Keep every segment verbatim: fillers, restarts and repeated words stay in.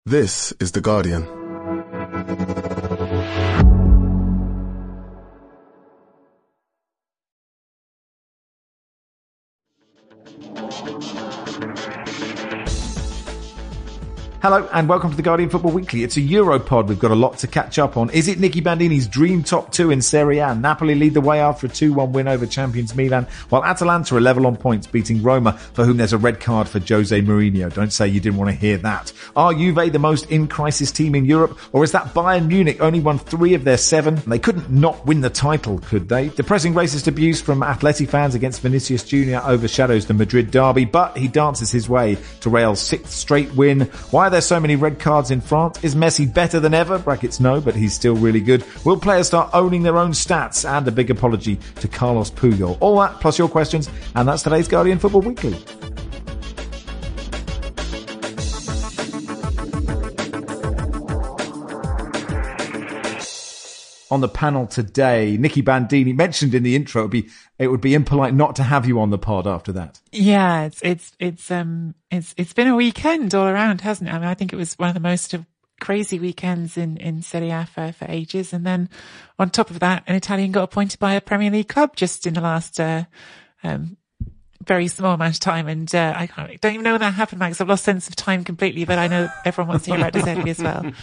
This is The Guardian. Hello and welcome to the Guardian Football Weekly. It's a Europod. We've got a lot to catch up on. Is it Nicky Bandini's dream top two in Serie A? Napoli lead the way after a two one win over champions Milan, while Atalanta are level on points, beating Roma, for whom there's a red card for Jose Mourinho. Don't say you didn't want to hear that. Are Juve the most in-crisis team in Europe, or is that Bayern Munich only won three of their seven? They couldn't not win the title, could they? Depressing racist abuse from Atleti fans against Vinicius Junior overshadows the Madrid derby, but he dances his way to Real's sixth straight win. Why there's so many red cards in France? Is Messi better than ever? Brackets no, but he's still really good. Will players start owning their own stats? And a big apology to Carlos Puyol. All that plus your questions, and that's today's Guardian Football Weekly. On the panel today, Nicky Bandini mentioned in the intro, it would be, it would be impolite not to have you on the pod after that. Yeah, it's, it's, it's, um, it's, it's been a weekend all around, hasn't it? I mean, I think it was one of the most crazy weekends in, in Serie A for, for ages. And then on top of that, an Italian got appointed by a Premier League club just in the last, uh, um, very small amount of time. And, uh, I can't, don't even know when that happened, Max. I've lost sense of time completely, but I know everyone wants to hear about De Zerbi as well.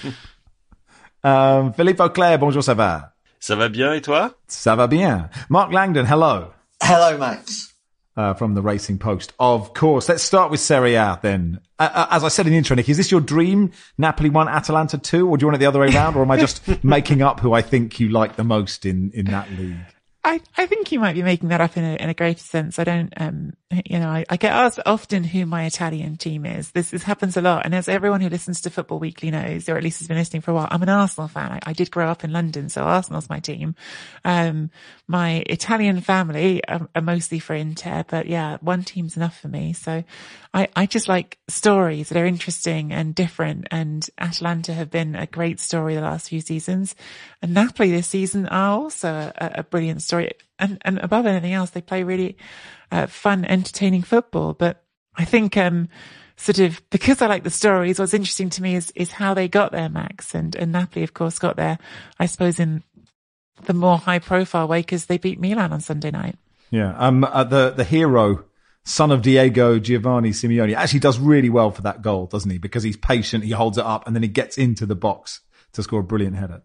Um, Philippe Auclair, bonjour, ça va? Ça va bien, et toi? Ça va bien. Mark Langdon, hello. Hello, Max. Uh, from the Racing Post. Of course. Let's start with Serie A then. Uh, uh, as I said in the intro, Nick, is this your dream? Napoli one, Atalanta two, or do you want it the other way around? Or am I just making up who I think you like the most in, in that league? I, I think you might be making that up in a, in a greater sense. I don't, um, you know, I, I get asked often who my Italian team is. This, this happens a lot. And as everyone who listens to Football Weekly knows, or at least has been listening for a while, I'm an Arsenal fan. I, I did grow up in London, so Arsenal's my team. Um, my Italian family are, are mostly for Inter, but yeah, one team's enough for me. So I, I just like stories that are interesting and different. And Atalanta have been a great story the last few seasons. And Napoli this season are also a, a brilliant story. And, and above anything else, they play really uh, fun, entertaining football. But I think, um, sort of, because I like the stories, what's interesting to me is, is how they got there, Max. And, and Napoli, of course, got there, I suppose, in the more high profile way because they beat Milan on Sunday night. Yeah. Um, uh, the, the hero, son of Diego, Giovanni Simeone, actually does really well for that goal, doesn't he? Because he's patient, he holds it up, and then he gets into the box to score a brilliant header.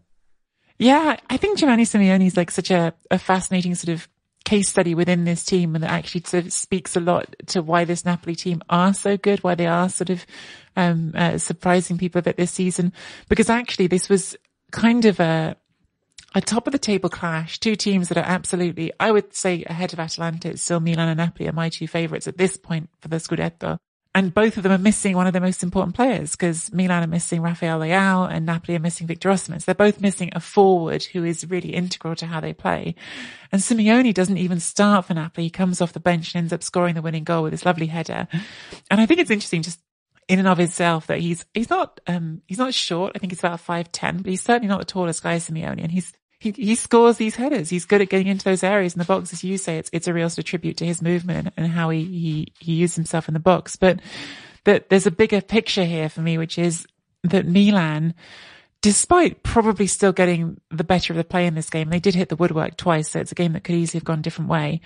Yeah, I think Giovanni Simeone is like such a, a fascinating sort of case study within this team, and that actually sort of speaks a lot to why this Napoli team are so good, why they are sort of um uh, surprising people a bit this season. Because actually this was kind of a a top of the table clash, two teams that are absolutely, I would say, ahead of Atalanta. It's still Milan and Napoli are my two favourites at this point for the Scudetto. And both of them are missing one of their most important players, because Milan are missing Rafael Leao and Napoli are missing Victor Osimhen. So they're both missing a forward who is really integral to how they play. And Simeone doesn't even start for Napoli. He comes off the bench and ends up scoring the winning goal with this lovely header. And I think it's interesting just in and of itself that he's, he's not, um, he's not short. I think he's about five ten, but he's certainly not the tallest guy, Simeone. And he's, He, he scores these headers. He's good at getting into those areas in the box. As you say, it's, it's a real sort of tribute to his movement and, and how he, he, he used himself in the box. But that there's a bigger picture here for me, which is that Milan, despite probably still getting the better of the play in this game, they did hit the woodwork twice. So it's a game that could easily have gone a different way.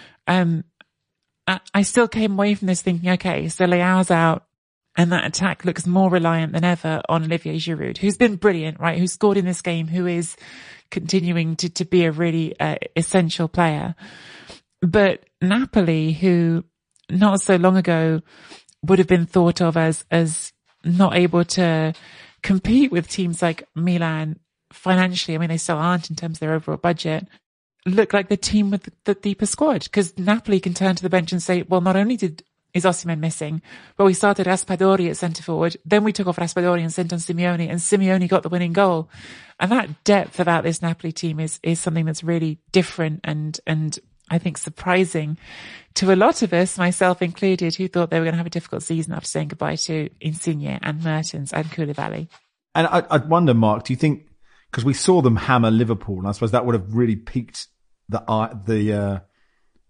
Um, I, I still came away from this thinking, okay, so Leao's out. And that attack looks more reliant than ever on Olivier Giroud, who's been brilliant, right? Who scored in this game, who is continuing to, to be a really uh, essential player. But Napoli, who not so long ago would have been thought of as, as not able to compete with teams like Milan financially. I mean, they still aren't in terms of their overall budget. Look like the team with the, the deeper squad, because Napoli can turn to the bench and say, well, not only did is Osimhen missing, but we started Raspadori at centre forward. Then we took off Raspadori and sent on Simeone, and Simeone got the winning goal. And that depth about this Napoli team is, is something that's really different and, and I think surprising to a lot of us, myself included, who thought they were going to have a difficult season after saying goodbye to Insigne and Mertens and Koulibaly. And I, I'd wonder, Mark, do you think, because we saw them hammer Liverpool, and I suppose that would have really piqued the, uh, the, uh,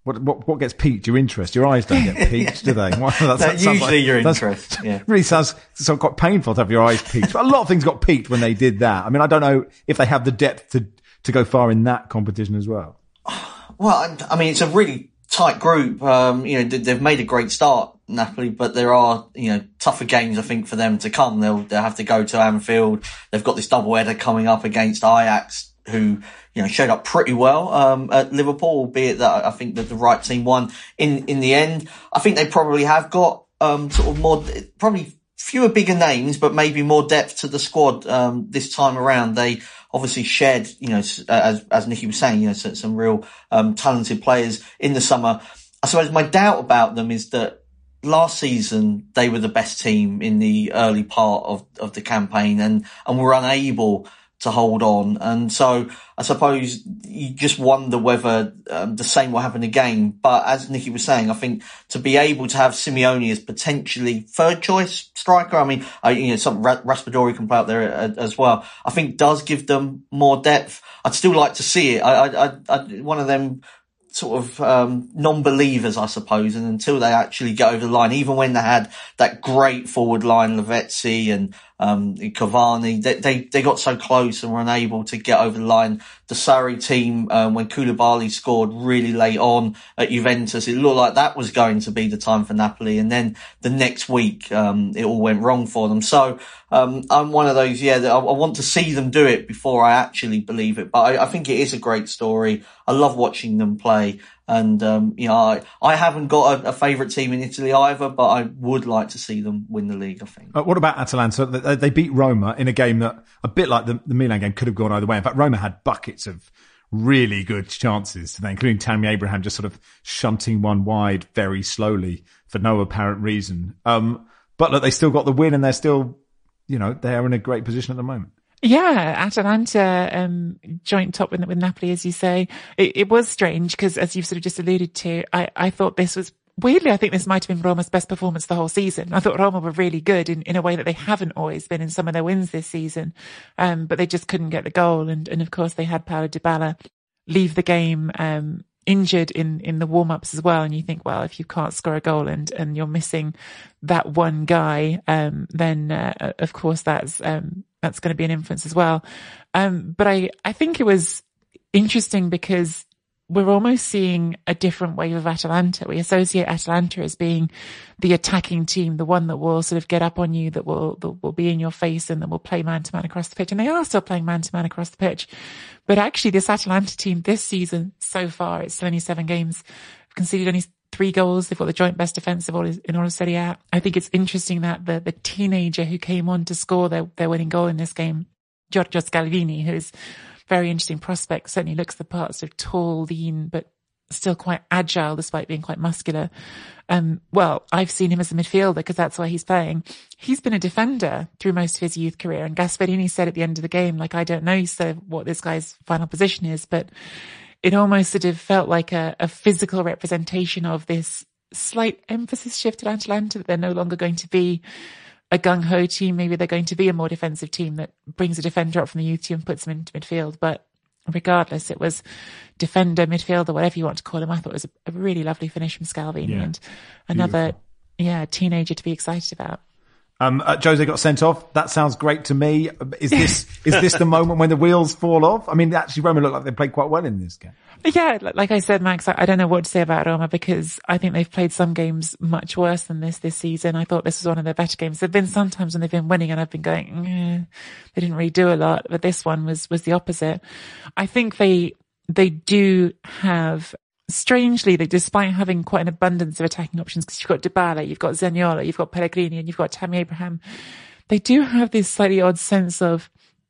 What, what what gets piqued? Your interest. Your eyes don't get piqued, do they? Well, that, that usually like, your interest. Yeah. Really sounds so quite painful to have your eyes piqued. But a lot of things got piqued when they did that. I mean, I don't know if they have the depth to to go far in that competition as well. Well, I mean, it's a really tight group. Um, you know, they've made a great start, Napoli, but there are, you know, tougher games, I think, for them to come. They'll, they'll have to go to Anfield. They've got this double header coming up against Ajax, who, you know, showed up pretty well, um, at Liverpool, albeit that I think that the right team won in, in the end. I think they probably have got, um, sort of more, probably fewer bigger names, but maybe more depth to the squad, um, this time around. They obviously shared, you know, as, as Nicky was saying, you know, some, some real, um, talented players in the summer. I suppose my doubt about them is that last season they were the best team in the early part of, of the campaign and, and were unable to hold on. And so I suppose you just wonder whether um, the same will happen again. But as Nicky was saying, I think to be able to have Simeone as potentially third choice striker, I mean, I, you know, some Raspadori can play up there as well, I think does give them more depth. I'd still like to see it. I, I, I, I one of them sort of um non-believers, I suppose, and until they actually get over the line, even when they had that great forward line, Lavezzi and um Cavani, they, they they got so close and were unable to get over the line. The Sarri team, um, when Koulibaly scored really late on at Juventus, it looked like that was going to be the time for Napoli, and then the next week um it all went wrong for them. So um I'm one of those, yeah, that I, I want to see them do it before I actually believe it, but I, I think it is a great story. I love watching them play. And, um, you know, I, I haven't got a, a favourite team in Italy either, but I would like to see them win the league, I think. Uh, what about Atalanta? They, they beat Roma in a game that, a bit like the, the Milan game, could have gone either way. In fact, Roma had buckets of really good chances today, including Tammy Abraham just sort of shunting one wide very slowly for no apparent reason. Um, but look, they still got the win and they're still, you know, they're in a great position at the moment. Yeah, Atalanta, um, joint top with, with Napoli, as you say. It, it was strange because, as you've sort of just alluded to, I, I thought this was, weirdly, I think this might have been Roma's best performance the whole season. I thought Roma were really good in, in a way that they haven't always been in some of their wins this season. Um, but they just couldn't get the goal. And, and of course they had Paulo Dybala leave the game, um, injured in, in the warm-ups as well. And you think, well, if you can't score a goal and, and you're missing that one guy, um, then, uh, of course that's, um, that's going to be an influence as well. Um, but I, I think it was interesting because we're almost seeing a different wave of Atalanta. We associate Atalanta as being the attacking team, the one that will sort of get up on you, that will, that will be in your face and that will play man to man across the pitch. And they are still playing man to man across the pitch. But actually this Atalanta team this season so far, it's still only seven games, conceded only three goals. They've got the joint best defence of all in all of Serie A. I think it's interesting that the, the teenager who came on to score their, their winning goal in this game, Giorgio Scalvini, who's very interesting prospect, certainly looks the part, sort of tall, lean, but still quite agile despite being quite muscular. Um, well, I've seen him as a midfielder because that's why he's playing. He's been a defender through most of his youth career. And Gasperini said at the end of the game, like, I don't know so what this guy's final position is, but it almost sort of felt like a, a physical representation of this slight emphasis shift at Atalanta, that they're no longer going to be a gung-ho team. Maybe they're going to be a more defensive team that brings a defender up from the youth team and puts them into midfield. But regardless, it was defender, midfielder, whatever you want to call him. I thought it was a, a really lovely finish from Scalvini, yeah, and another, beautiful. yeah, teenager to be excited about. Um, uh, Jose got sent off. That sounds great to me. Is this, is this the moment when the wheels fall off? I mean, actually, Roma looked like they played quite well in this game. Yeah, like I said, Max, I don't know what to say about Roma because I think they've played some games much worse than this this season. I thought this was one of their better games. There've been some times when they've been winning and I've been going, eh, they didn't really do a lot, but this one was, was the opposite. I think they, they do have, strangely, that despite having quite an abundance of attacking options, because you've got Dybala, you've got Zaniolo, you've got Pellegrini, and you've got Tammy Abraham, they do have this slightly odd sense of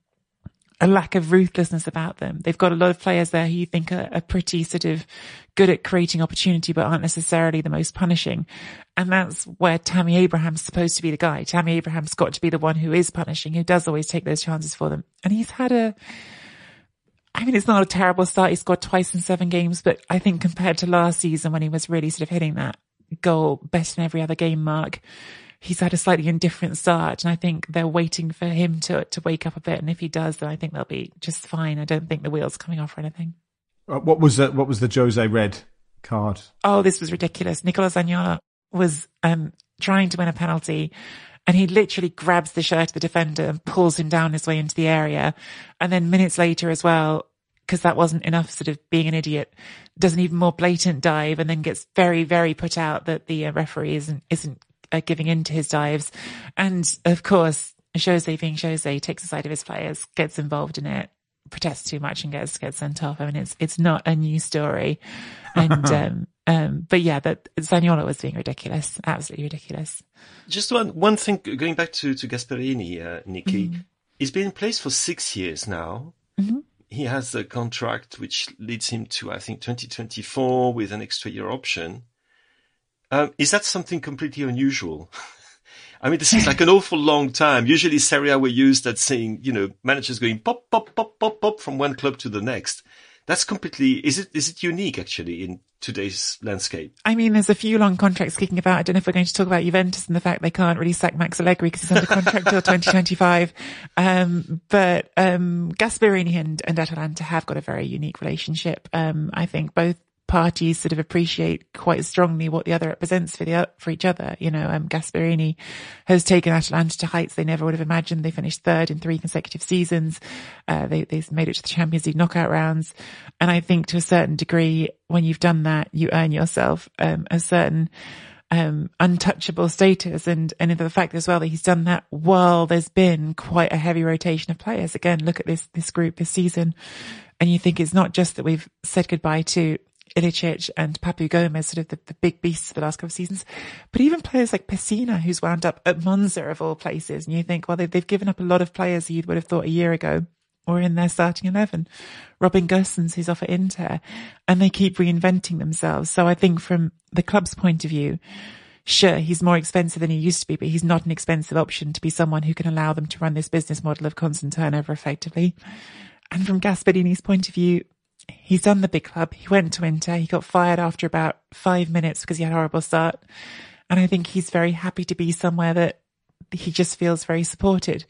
a lack of ruthlessness about them. They've got a lot of players there who you think are, are pretty sort of good at creating opportunity, but aren't necessarily the most punishing. And that's where Tammy Abraham's supposed to be the guy. Tammy Abraham's got to be the one who is punishing, who does always take those chances for them. And he's had a, I mean, it's not a terrible start. He scored twice in seven games, but I think compared to last season when he was really sort of hitting that goal best in every other game mark, he's had a slightly indifferent start. And I think they're waiting for him to, to wake up a bit. And if he does, then I think they'll be just fine. I don't think the wheels are coming off or anything. Uh, what was the, what was the Jose Red card. Oh, this was ridiculous. Nicola Zaniolo was um, trying to win a penalty, and he literally grabs the shirt of the defender and pulls him down his way into the area. And then minutes later as well, because that wasn't enough sort of being an idiot, does an even more blatant dive and then gets very, very put out that the uh, referee isn't, isn't uh, giving in to his dives. And of course, Jose being Jose takes the side of his players, gets involved in it, protests too much and gets, gets sent off. I mean, it's, it's not a new story. And, um, um, but yeah, that Zaniolo was being ridiculous, absolutely ridiculous. Just one, one thing, going back to, to Gasperini, uh, Nikki, Mm-hmm. he's been in place for six years now. Mm-hmm. He has a contract which leads him to, I think, twenty twenty-four with an extra year option. Um, is that something completely unusual? I mean, this is like an awful long time. Usually Serie A were used at seeing, you know, managers going pop, pop, pop, pop, pop from one club to the next. That's completely, is it, is it unique actually in today's landscape? I mean, there's a few long contracts kicking about. I don't know if we're going to talk about Juventus and the fact they can't really sack Max Allegri because he's under contract till twenty twenty-five. Um, but, um, Gasperini and, and Atalanta have got a very unique relationship. Um, I think both parties sort of appreciate quite strongly what the other represents for the for each other. You know, um, Gasperini has taken Atalanta to heights they never would have imagined. They finished third in three consecutive seasons. Uh, they they made it to the Champions League knockout rounds, and I think to a certain degree, when you've done that, you earn yourself um, a certain um, untouchable status, and and the fact as well that he's done that while there's been quite a heavy rotation of players. Again, look at this this group this season, and you think it's not just that we've said goodbye to Ilicic and Papu Gomez, sort of the, the big beasts of the last couple of seasons, but even players like Pessina, who's wound up at Monza of all places, and you think, well, they've, they've given up a lot of players you would have thought a year ago or in their starting eleven. Robin Gosens, who's off at Inter, and they keep reinventing themselves. So I think from the club's point of view, sure, he's more expensive than he used to be, but he's not an expensive option to be someone who can allow them to run this business model of constant turnover effectively. And from Gasperini's point of view, he's done the big club. He went to Inter. He got fired after about five minutes because he had a horrible start. And I think he's very happy to be somewhere that he just feels very supported.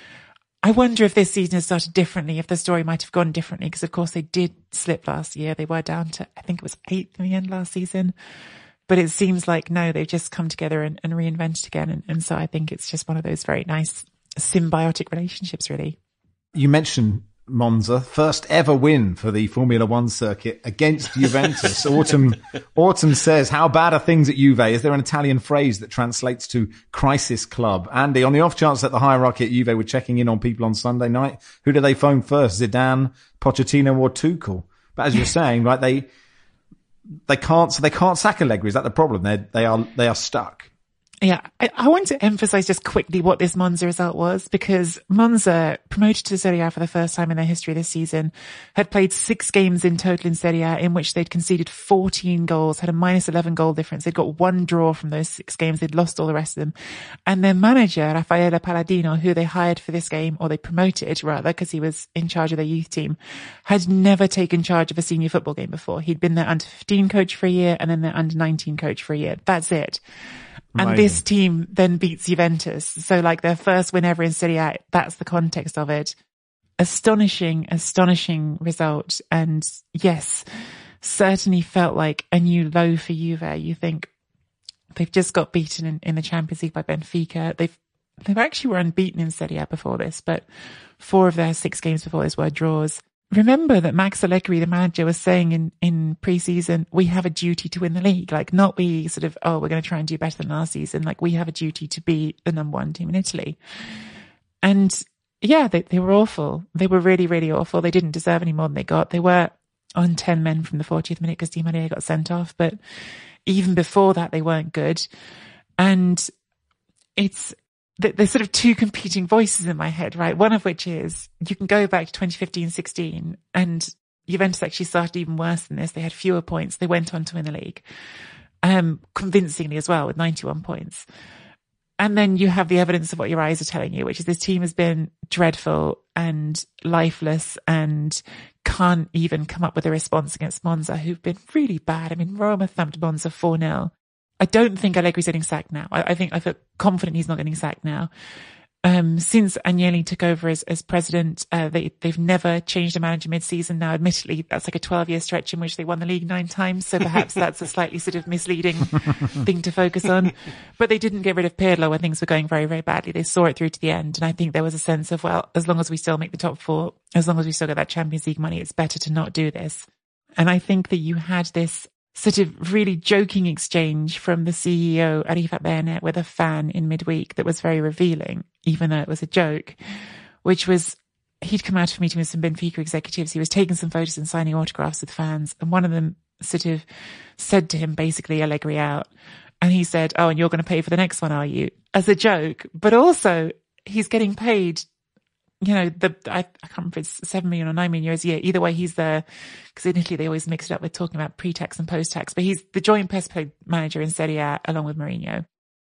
I wonder if this season has started differently, if the story might have gone differently, because of course they did slip last year. They were down to, I think it was eighth in the end last season. But it seems like, no, they've just come together and, and reinvented again. And, and so I think it's just one of those very nice symbiotic relationships, really. You mentioned Monza, first ever win for the Formula One circuit against Juventus. Autumn, Autumn says, how bad are things at Juve? Is there an Italian phrase that translates to crisis club? Andy, on the off chance that the hierarchy at Juve were checking in on people on Sunday night, who do they phone first? Zidane, Pochettino or Tuchel? But as you're saying, right, they, they can't, so they can't sack Allegri. Is that the problem? They they are, they are stuck. Yeah, I, I want to emphasize just quickly what this Monza result was, because Monza, promoted to Serie A for the first time in their history this season, had played six games in total in Serie A in which they'd conceded fourteen goals, had a minus eleven goal difference. They'd got one draw from those six games. They'd lost all the rest of them. And their manager, Raffaele Palladino, who they hired for this game, or they promoted rather, because he was in charge of their youth team, had never taken charge of a senior football game before. He'd been their under fifteen coach for a year and then their under nineteen coach for a year. That's it. And Amazing. this team then beats Juventus. So like their first win ever in Serie A, that's the context of it. Astonishing, astonishing result. And yes, certainly felt like a new low for Juve. You think they've just got beaten in, in the Champions League by Benfica. They've, they've actually were unbeaten in Serie A before this, but four of their six games before this were draws. Remember that Max Allegri, the manager, was saying in, in pre-season, we have a duty to win the league. Like, not we sort of, oh, we're going to try and do better than last season. Like, we have a duty to be the number one team in Italy. And yeah, they, they were awful. They were really, really awful. They didn't deserve any more than they got. They were on ten men from the fortieth minute because Di Maria got sent off. But even before that, they weren't good. And it's, there's sort of two competing voices in my head, right? One of which is you can go back to twenty fifteen sixteen and Juventus actually started even worse than this. They had fewer points. They went on to win the league, um, convincingly as well with ninety-one points. And then you have the evidence of what your eyes are telling you, which is this team has been dreadful and lifeless and can't even come up with a response against Monza, who've been really bad. I mean, Roma thumped Monza four nil. I don't think Allegri's getting sacked now. I, I think I feel confident he's not getting sacked now. Um, since Agnelli took over as, as president, uh, they, they've never changed a manager mid-season. Now, admittedly, that's like a twelve year stretch in which they won the league nine times. So perhaps that's a slightly sort of misleading thing to focus on. But they didn't get rid of Pirlo when things were going very, very badly. They saw it through to the end. And I think there was a sense of, well, as long as we still make the top four, as long as we still get that Champions League money, it's better to not do this. And I think that you had this sort of really joking exchange from the C E O, Arifat Bene, with a fan in midweek that was very revealing, even though it was a joke, which was he'd come out of a meeting with some Benfica executives. He was taking some photos and signing autographs with fans. And one of them sort of said to him, basically, Allegri out. And he said, oh, and you're going to pay for the next one, are you? As a joke. But also he's getting paid, you know, the, I, I can't remember if it's seven million or nine million euros a year. Either way, he's the, because in Italy they always mix it up with talking about pre-tax and post-tax, but he's the joint best paid manager in Serie A along with Mourinho.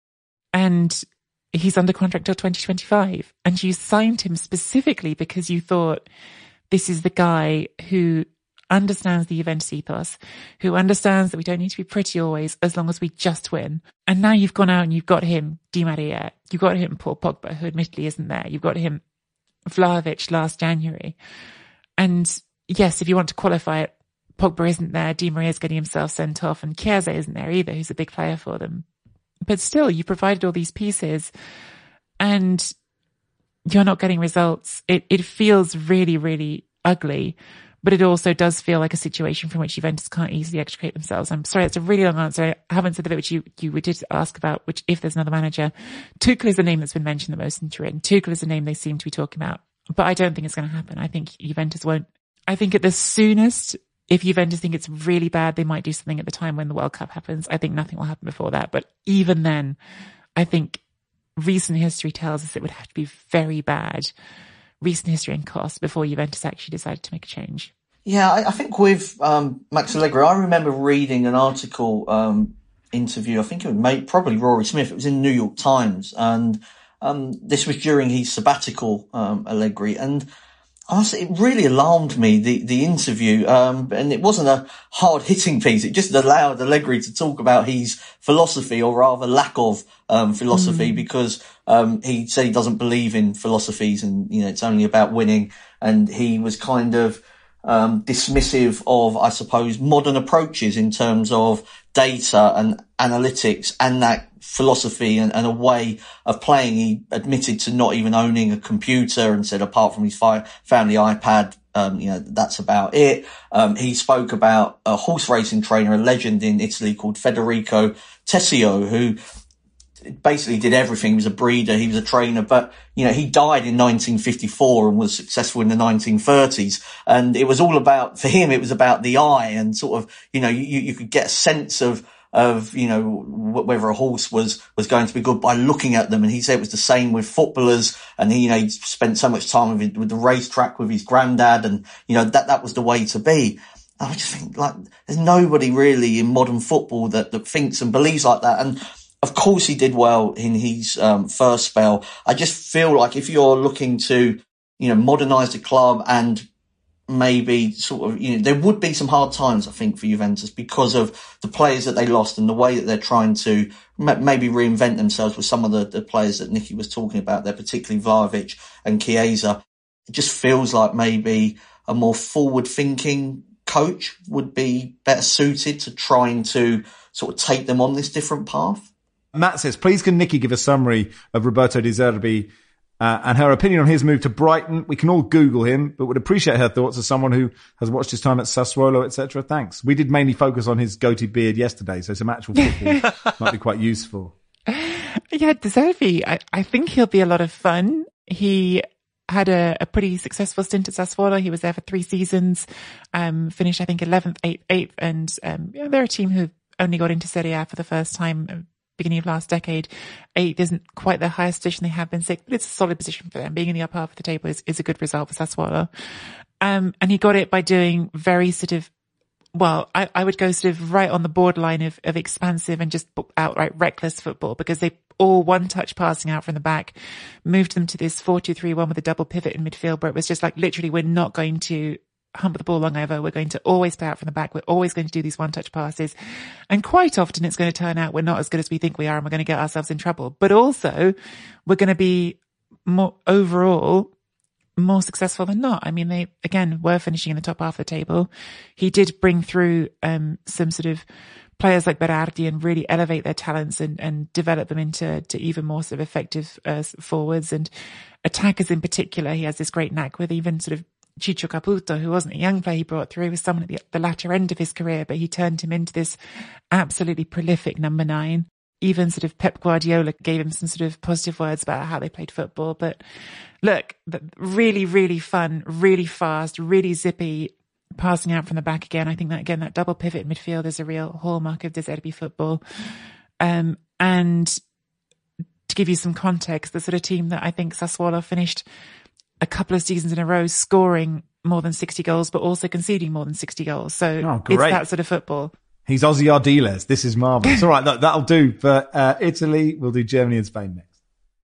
And he's under contract till twenty twenty-five. And you signed him specifically because you thought this is the guy who understands the Juventus ethos, who understands that we don't need to be pretty always as long as we just win. And now you've gone out and you've got him, Di Maria, you've got him, Paul Pogba, who admittedly isn't there. You've got him, Vlahovic last January. And yes, if you want to qualify it, Pogba isn't there, Di Maria's getting himself sent off, and Chiesa isn't there either, who's a big player for them. But still, you provided all these pieces and you're not getting results. It it feels really, really ugly, but it also does feel like a situation from which Juventus can't easily extricate themselves. I'm sorry, it's a really long answer. I haven't said the bit which you, you did ask about, which if there's another manager. Tuchel is the name that's been mentioned the most in Turin. Tuchel is the name they seem to be talking about, but I don't think it's going to happen. I think Juventus won't. I think at the soonest, if Juventus think it's really bad, they might do something at the time when the World Cup happens. I think nothing will happen before that. But even then, I think recent history tells us it would have to be very bad, recent history and cost, before Juventus actually decided to make a change. Yeah, I, I think with um, Max Allegri, I remember reading an article, um, interview, I think it was made, probably Rory Smith, it was in the New York Times, and um, this was during his sabbatical, um, Allegri, and honestly, it really alarmed me, the, the interview, um, and it wasn't a hard-hitting piece. It just allowed Allegri to talk about his philosophy, or rather lack of um, philosophy, mm. because um, he said he doesn't believe in philosophies and, you know, it's only about winning. And he was kind of um, dismissive of, I suppose, modern approaches in terms of data and analytics and that philosophy and, and a way of playing. He admitted to not even owning a computer and said apart from his fi- family iPad, um, you know, that's about it. Um, he spoke about a horse racing trainer, a legend in Italy called Federico Tessio, who basically did everything. He was a breeder, he was a trainer, but, you know, he died in nineteen fifty-four and was successful in the nineteen thirties. And it was all about, for him, it was about the eye and sort of, you know, you, you could get a sense of, of, you know, whether a horse was, was going to be good by looking at them. And he said it was the same with footballers. And he, you know, he spent so much time with, with the racetrack with his granddad. And, you know, that, that was the way to be. And I just think, like, there's nobody really in modern football that, that thinks and believes like that. And of course he did well in his, um, first spell. I just feel like if you're looking to, you know, modernize the club and maybe sort of, you know, there would be some hard times, I think, for Juventus because of the players that they lost and the way that they're trying to m- maybe reinvent themselves with some of the, the players that Nicky was talking about there, particularly Vlahovic and Chiesa. It just feels like maybe a more forward-thinking coach would be better suited to trying to sort of take them on this different path. Matt says, please can Nicky give a summary of Roberto De Zerbi Uh, and her opinion on his move to Brighton. We can all Google him, but would appreciate her thoughts as someone who has watched his time at Sassuolo, et cetera. Thanks. We did mainly focus on his goatee beard yesterday, so some actual football might be quite useful. Yeah, De Zerbi, I, I think he'll be a lot of fun. He had a, a pretty successful stint at Sassuolo. He was there for three seasons, um, finished, I think, eleventh, eighth, eighth. And um, yeah, they're a team who only got into Serie A for the first time beginning of last decade. Eighth isn't quite the highest position they have been, sixth, but it's a solid position for them. Being in the upper half of the table is, is a good result for Sassuolo. Um, and he got it by doing very sort of, well, I, I would go sort of right on the borderline of, of expansive and just outright reckless football, because they all one touch passing out from the back, moved them to this four two three one with a double pivot in midfield where it was just like, literally, we're not going to hump the ball long over. We're going to always play out from the back. We're always going to do these one-touch passes. And quite often it's going to turn out we're not as good as we think we are and we're going to get ourselves in trouble. But also we're going to be more overall more successful than not. I mean, they, again, were finishing in the top half of the table. He did bring through um, some sort of players like Berardi and really elevate their talents and, and develop them into to even more sort of effective uh, forwards and attackers in particular. He has this great knack with even sort of Chicho Caputo, who wasn't a young player he brought through, he was someone at the, the latter end of his career, but he turned him into this absolutely prolific number nine. Even sort of Pep Guardiola gave him some sort of positive words about how they played football. But look, really, really fun, really fast, really zippy, passing out from the back again. I think that, again, that double pivot midfield is a real hallmark of De Zerbi football. Um, and to give you some context, the sort of team that I think Sassuolo finished a couple of seasons in a row scoring more than sixty goals, but also conceding more than sixty goals. So oh, it's that sort of football. He's Ozzy Ardiles. This is marvellous. All right, that, that'll do for uh, Italy. We'll do Germany and Spain next.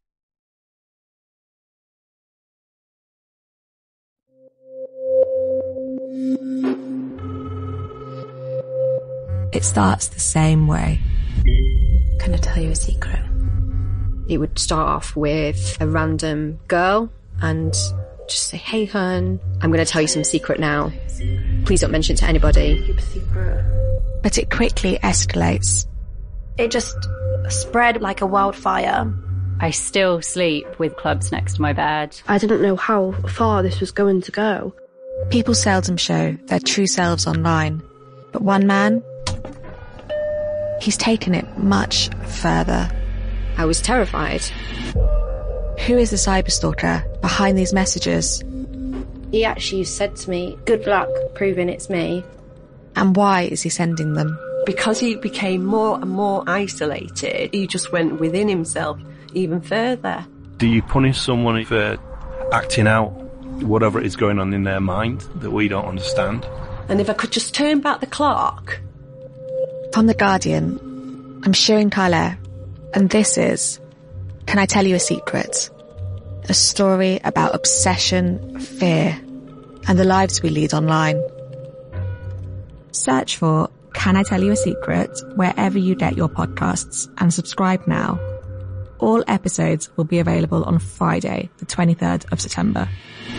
It starts the same way. Can I tell you a secret? It would start off with a random girl and just say, hey, hun, I'm going to tell you some secret now. Please don't mention it to anybody. Keep a secret. But it quickly escalates. It just spread like a wildfire. I still sleep with clubs next to my bed. I didn't know how far this was going to go. People seldom show their true selves online. But one man, he's taken it much further. I was terrified. Who is the cyberstalker behind these messages? He actually said to me, good luck proving it's me. And why is he sending them? Because he became more and more isolated, he just went within himself even further. Do you punish someone for acting out whatever is going on in their mind that we don't understand? And if I could just turn back the clock. From The Guardian, I'm Shirin Khaleh, and this is Can I Tell You a Secret? A story about obsession, fear, and the lives we lead online. Search for Can I Tell You a Secret wherever you get your podcasts and subscribe now. All episodes will be available on Friday, the twenty-third of September.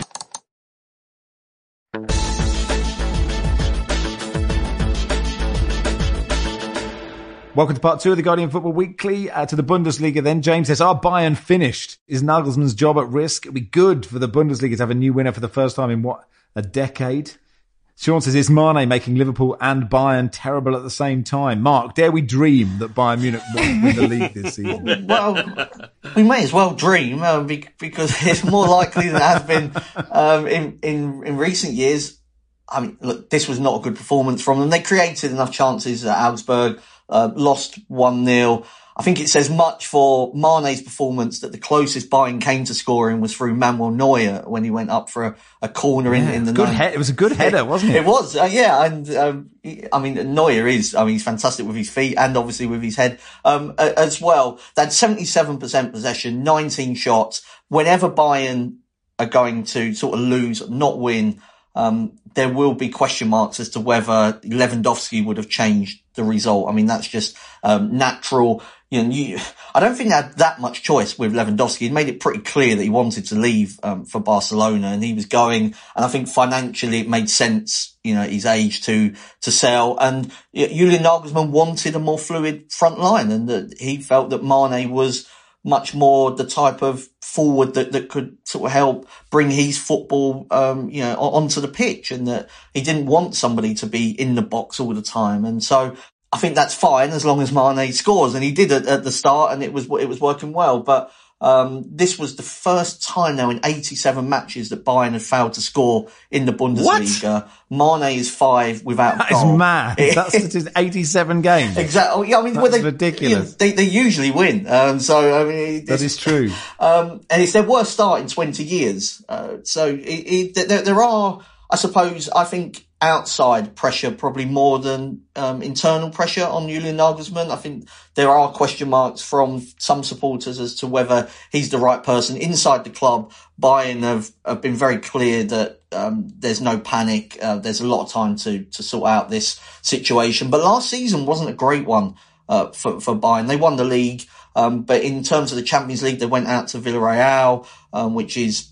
Welcome to part two of the Guardian Football Weekly. Uh, to the Bundesliga then. James says, are Bayern finished? Is Nagelsmann's job at risk? It'd be good for the Bundesliga to have a new winner for the first time in, what, a decade? Sean says, is Mane making Liverpool and Bayern terrible at the same time? Mark, dare we dream that Bayern Munich won't win the league this season? Well, we may as well dream, uh, because it's more likely than it has been um, in, in, in recent years. I mean, look, this was not a good performance from them. They created enough chances at Augsburg, uh, lost one nil. I think it says much for Mane's performance that the closest Bayern came to scoring was through Manuel Neuer when he went up for a, a corner yeah, in, in the good he- It was a good header, wasn't it? It was, uh, yeah. And, um, I mean, Neuer is, I mean, he's fantastic with his feet and obviously with his head, um, as well. They had seventy-seven percent possession, nineteen shots. Whenever Bayern are going to sort of lose, not win, um, there will be question marks as to whether Lewandowski would have changed the result. I mean, that's just, um, natural. You know, you, I don't think they had that much choice with Lewandowski. He made it pretty clear that he wanted to leave um, for Barcelona, and he was going. And I think financially it made sense, you know, at his age to to sell. And Julian Nagelsmann wanted a more fluid front line, and that he felt that Mane was much more the type of forward that, that could sort of help bring his football, um, you know, onto the pitch, and that he didn't want somebody to be in the box all the time. And so I think that's fine as long as Mane scores, and he did it at the start, and it was it was working well. But um this was the first time now in eighty-seven matches that Bayern had failed to score in the Bundesliga. What? Mane is five without that goal. Is mad. That's eighty-seven games. Exactly. I mean, that's well, they, ridiculous. You know, they they usually win. Um, so I mean, that is true. Um, and it's their worst start in twenty years. Uh, so it, it, there, there are, I suppose, I think, outside pressure probably more than um, internal pressure on Julian Nagelsmann. I think there are question marks from some supporters as to whether he's the right person inside the club. Bayern have, have been very clear that um, there's no panic. Uh, there's a lot of time to to sort out this situation. But last season wasn't a great one uh, for for Bayern. They won the league. Um, but in terms of the Champions League, they went out to Villarreal, um, which is,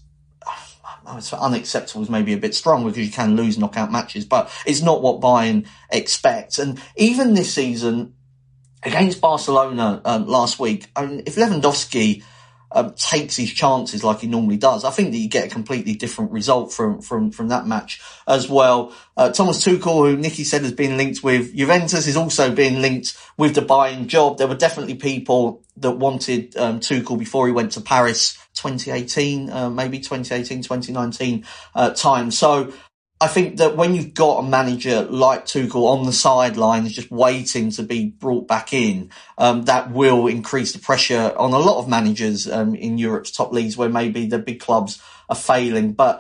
it's unacceptable is maybe a bit strong because you can lose knockout matches, but it's not what Bayern expects. And even this season, against Barcelona um, last week, I mean, if Lewandowski um, takes his chances like he normally does, I think that you get a completely different result from from from that match as well. Uh, Thomas Tuchel, who Nicky said has been linked with Juventus, is also being linked with the Bayern job. There were definitely people that wanted um, Tuchel before he went to Paris twenty eighteen, uh, maybe twenty eighteen, twenty nineteen uh, time. So I think that when you've got a manager like Tuchel on the sidelines just waiting to be brought back in, um, that will increase the pressure on a lot of managers um, in Europe's top leagues where maybe the big clubs are failing. But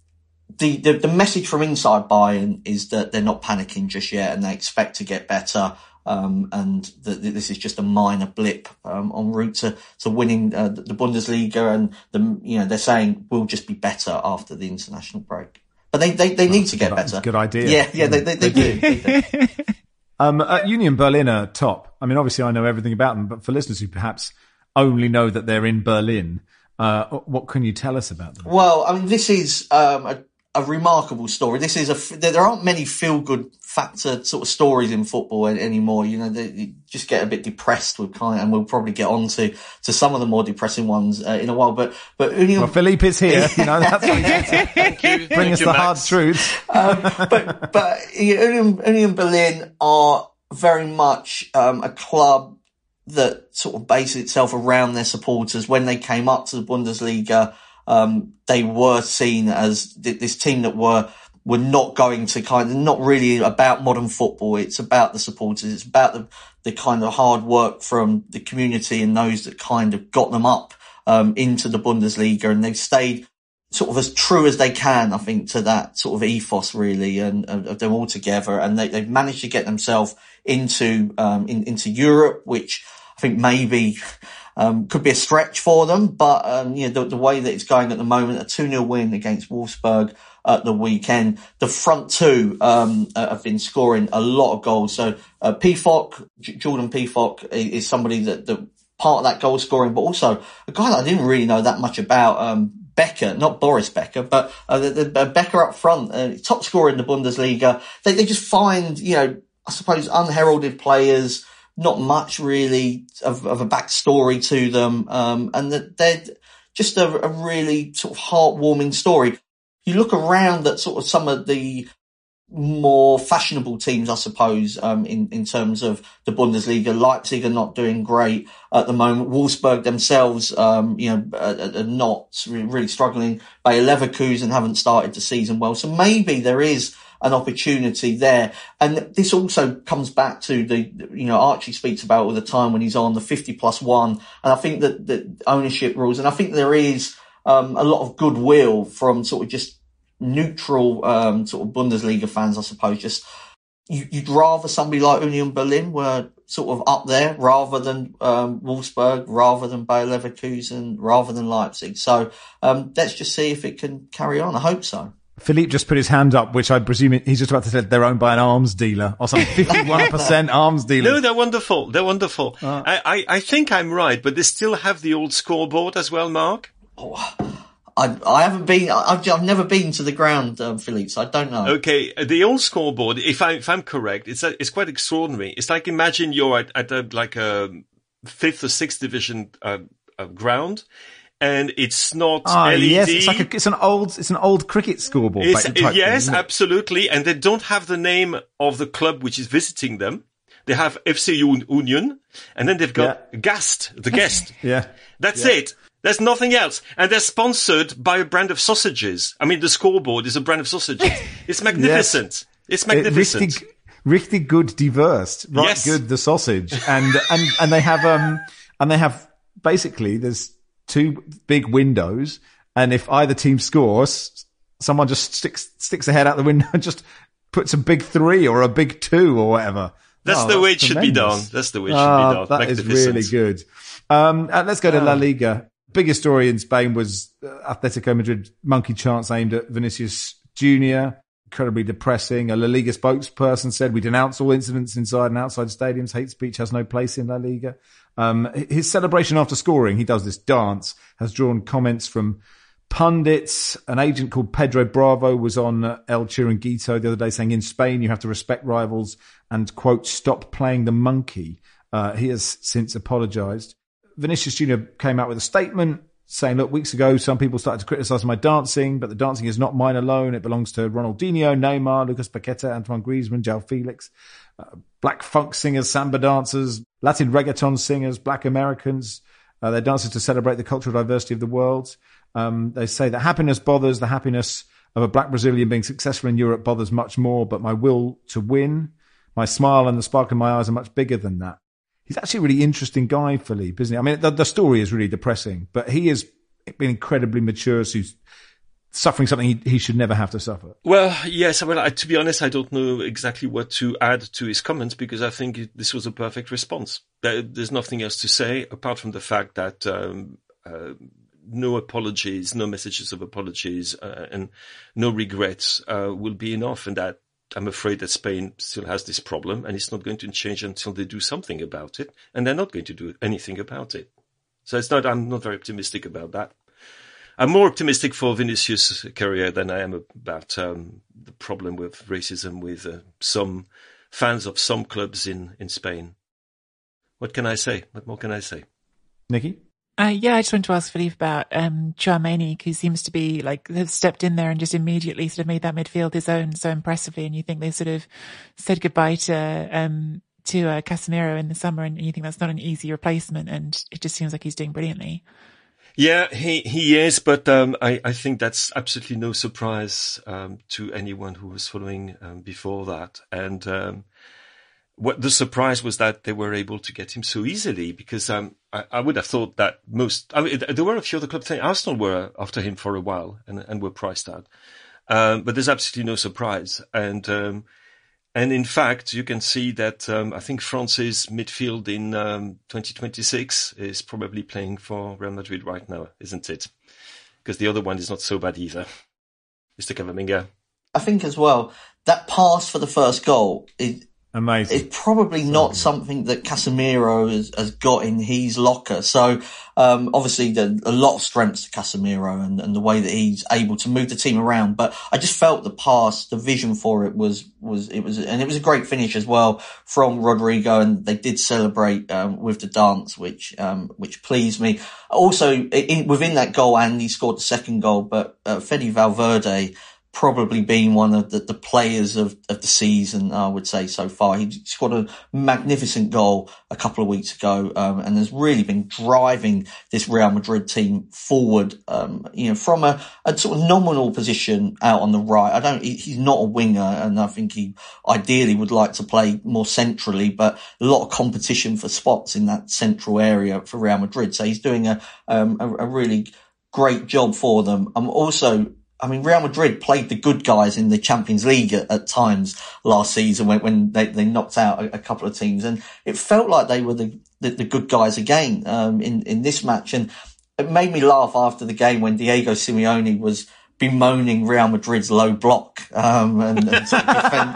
the, the, the message from inside Bayern is that they're not panicking just yet and they expect to get better. Um, and that this is just a minor blip um, en route to, to winning uh, the Bundesliga. And, the, you know, they're saying we'll just be better after the international break. But they, they, they need to get better. Good idea. Yeah, yeah, they, they, they, they do. They do. um, at Union Berlin are top. I mean, obviously I know everything about them, but for listeners who perhaps only know that they're in Berlin, uh, what can you tell us about them? Well, I mean, this is um, a, a remarkable story. This is a, there aren't many feel-good factor sort of stories in football anymore. You know, they, you just get a bit depressed with kind of, and we'll probably get on to, to some of the more depressing ones uh, in a while. But, but Union... Well, Philippe is here. You know, that's what he's Thank you. Bring Thank us you, the Max. hard truths. um, but, but Union, Union Berlin are very much, um, a club that sort of bases itself around their supporters. When they came up to the Bundesliga, um, they were seen as this team that were, were not going to kind of, not really about modern football. It's about the supporters. It's about the, the kind of hard work from the community and those that kind of got them up, um, into the Bundesliga. And they've stayed sort of as true as they can, I think, to that sort of ethos really, and of them all together. And they, they've managed to get themselves into, um, in, into Europe, which I think maybe, um, could be a stretch for them. But, um, you know, the, the way that it's going at the moment, a two nil win against Wolfsburg at the weekend. The front two, um, uh, have been scoring a lot of goals. So, uh, Pefok, J- Jordan Pefok is, is somebody that, that part of that goal scoring, but also a guy that I didn't really know that much about, um, Becker, not Boris Becker, but uh, the, the uh, Becker up front, uh, top scorer in the Bundesliga. They, they just find, you know, I suppose unheralded players, not much really of, of a backstory to them, um, and that they're just a, a really sort of heartwarming story. You look around at sort of some of the more fashionable teams, I suppose, um, in, in terms of the Bundesliga. Leipzig are not doing great at the moment. Wolfsburg themselves, um, you know, are, are not really struggling. Bayer Leverkusen haven't started the season well. So maybe there is an opportunity there. And this also comes back to the, you know, Archie speaks about all the time when he's on the fifty plus one. And I think that the ownership rules, and I think there is, um, a lot of goodwill from sort of just neutral, um, sort of Bundesliga fans, I suppose. Just, you, you'd rather somebody like Union Berlin were sort of up there rather than, um, Wolfsburg, rather than Bayer Leverkusen, rather than Leipzig. So, um, let's just see if it can carry on. I hope so. Philippe just put his hand up, which I presume he's just about to say they're owned by an arms dealer or something. fifty-one percent arms dealer. No, they're wonderful. They're wonderful. Uh, I, I, I think I'm right, but they still have the old scoreboard as well, Mark? Oh, I, I haven't been, I've, I've never been to the ground, um, Philippe, so I don't know. Okay, the old scoreboard, if, I, if I'm correct, it's a, it's quite extraordinary. It's like, imagine you're at, at a, like a fifth or sixth division uh, uh, ground. And it's not ah, L E D. Yes, it's like a, it's an old, it's an old cricket scoreboard. It's, type yes, thing, absolutely. And they don't have the name of the club which is visiting them. They have F C Union, and then they've got yeah. Gast, the guest. yeah. That's yeah. it. There's nothing else. And they're sponsored by a brand of sausages. I mean, the scoreboard is a brand of sausages. It's magnificent. yes. It's magnificent. It, richtig, richtig good diverse. Right yes. good, the sausage. And, and, and they have, um, and they have basically, there's two big windows. And if either team scores, someone just sticks, sticks a head out the window and just puts a big three or a big two or whatever. That's oh, the that's way it should be done. tremendous. That's the way it should oh, be done. That is really good. Um, and let's go to Oh. La Liga. Biggest story in Spain was uh, Atletico Madrid monkey chants aimed at Vinicius Junior incredibly depressing. A La Liga spokesperson said, we denounce all incidents inside and outside stadiums. Hate speech has no place in La Liga. Um, his celebration after scoring, he does this dance, has drawn comments from pundits. An agent called Pedro Bravo was on El Chiringuito the other day saying in Spain you have to respect rivals and, quote, stop playing the monkey. Uh, he has since apologised. Vinicius Junior came out with a statement saying, look, weeks ago some people started to criticise my dancing, but the dancing is not mine alone. It belongs to Ronaldinho, Neymar, Lucas Paqueta, Antoine Griezmann, João Felix, uh, black funk singers, samba dancers, Latin reggaeton singers, black Americans. Uh, they're dancers to celebrate the cultural diversity of the world. Um, they say that happiness bothers. The happiness of a black Brazilian being successful in Europe bothers much more, but my will to win, my smile and the sparkle in my eyes are much bigger than that. He's actually a really interesting guy, Philippe, isn't he? I mean, the, the story is really depressing, but he has been incredibly mature, so he's suffering something he, he should never have to suffer. Well, yes. Well, I, to be honest, I don't know exactly what to add to his comments because I think it, this was a perfect response. There, there's nothing else to say apart from the fact that um, uh, no apologies, no messages of apologies, uh, and no regrets uh, will be enough, and that I'm afraid that Spain still has this problem, and it's not going to change until they do something about it, and they're not going to do anything about it. So it's not. I'm not very optimistic about that. I'm more optimistic for Vinicius' career than I am about um, the problem with racism with uh, some fans of some clubs in, in Spain. What can I say? What more can I say? Nikki? Uh, yeah, I just wanted to ask Philippe about um, Tchouaméni, who seems to be like, have stepped in there and just immediately sort of made that midfield his own so impressively. And you think they sort of said goodbye to um, to uh, Casemiro in the summer, and you think that's not an easy replacement. And it just seems like he's doing brilliantly. Yeah, he, he is, but um, I, I think that's absolutely no surprise um, to anyone who was following um, before that. And um, what the surprise was that they were able to get him so easily, because um, I, I would have thought that most, I mean, there were a few other clubs. Arsenal were after him for a while and, and were priced out. Um, but there's absolutely no surprise. And um, and in fact, you can see that um, I think France's midfield in um, twenty twenty-six is probably playing for Real Madrid right now, isn't it? Because the other one is not so bad either. Mister Cavaminga. I think as well, that pass for the first goal is amazing. It's probably so not good. Something that Casemiro has, has got in his locker. So um, obviously the, a lot of strengths to Casemiro and, and the way that he's able to move the team around. But I just felt the pass, the vision for it was was it was, and it was a great finish as well from Rodrigo. And they did celebrate um, with the dance, which um, which pleased me. Also, in, within that goal, Andy scored the second goal, but uh, Fede Valverde probably been one of the, the players of, of the season, I would say, so far. He scored a magnificent goal a couple of weeks ago, um, and has really been driving this Real Madrid team forward, um, you know, from a, a sort of nominal position out on the right. I don't, he, he's not a winger, and I think he ideally would like to play more centrally, but a lot of competition for spots in that central area for Real Madrid. So he's doing a, um, a, a really great job for them. I'm also, I mean, Real Madrid played the good guys in the Champions League at, at times last season when, when they, they knocked out a, a couple of teams, and it felt like they were the, the, the good guys again, um, in, in this match. And it made me laugh after the game when Diego Simeone was bemoaning Real Madrid's low block, um, and, and sort of defend,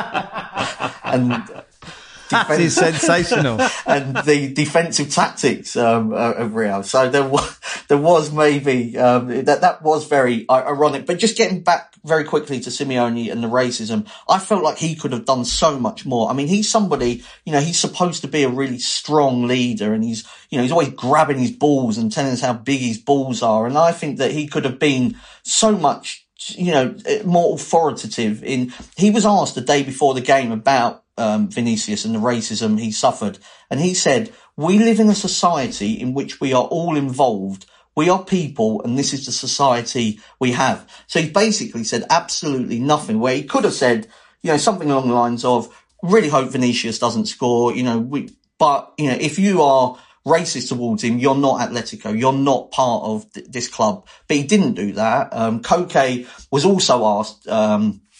and, That is sensational. And the defensive tactics um, of Real. So there was, there was maybe um, that that was very ironic. But just getting back very quickly to Simeone and the racism, I felt like he could have done so much more. I mean, he's somebody, you know, he's supposed to be a really strong leader, and he's, you know, he's always grabbing his balls and telling us how big his balls are. And I think that he could have been so much, you know, more authoritative in. He was asked the day before the game about Um, Vinicius and the racism he suffered. And he said, we live in a society in which we are all involved. We are people, and this is the society we have. So he basically said absolutely nothing, where he could have said, you know, something along the lines of, really hope Vinicius doesn't score, you know, we, but, you know, if you are racist towards him, you're not Atletico, you're not part of th- this club. But he didn't do that. Um, Koke was also asked, um,